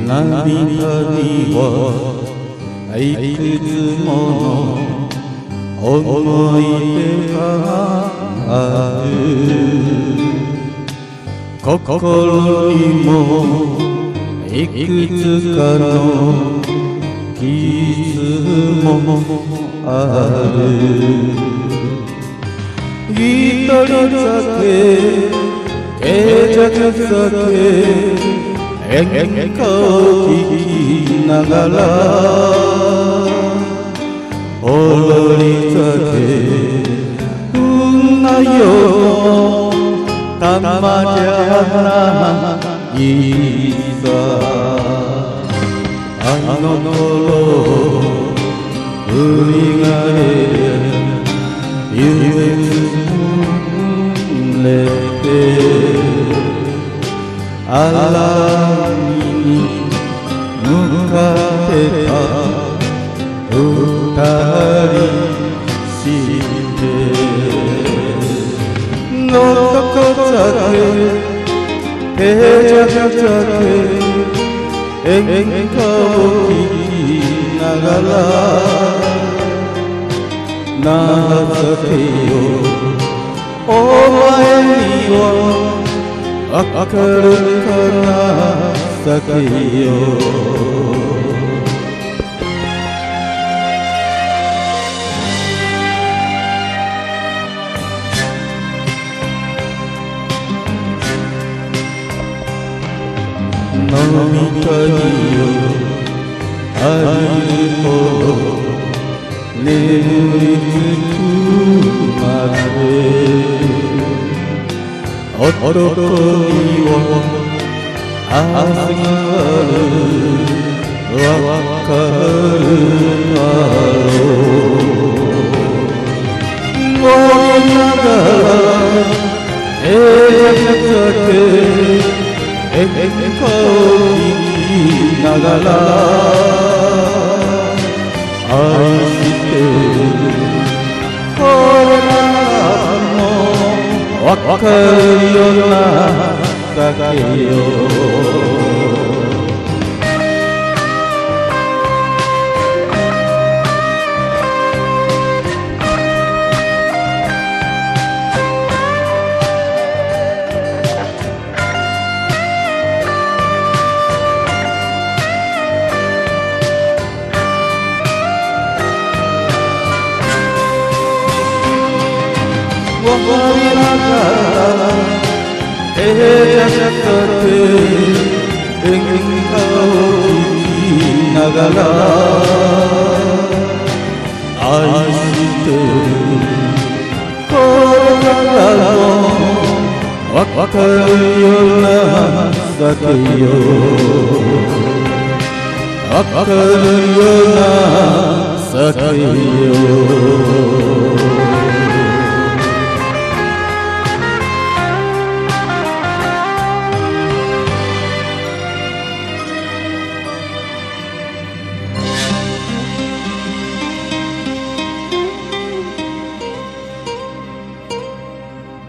にはいくつもの思い出がある。心にもいくつかの傷もある。一人酒静寂酒演歌を聴きながらほろり酒運なよたまじゃないさ。あの頃振り返り夢つれて荒波に向かってた二人してのどこ酒静寂酒演歌を聴きながら情けよお前には明るかな酒よ。飲みたいよありほど眠りつくまで男には明日があるわかるだろう。燃えながら演歌を聴きながら愛してるこれからもわかるような酒よ。わかりながら静寂酒演歌を聴きながら愛してるこれからもわかるような酒よ。わかるような酒よ。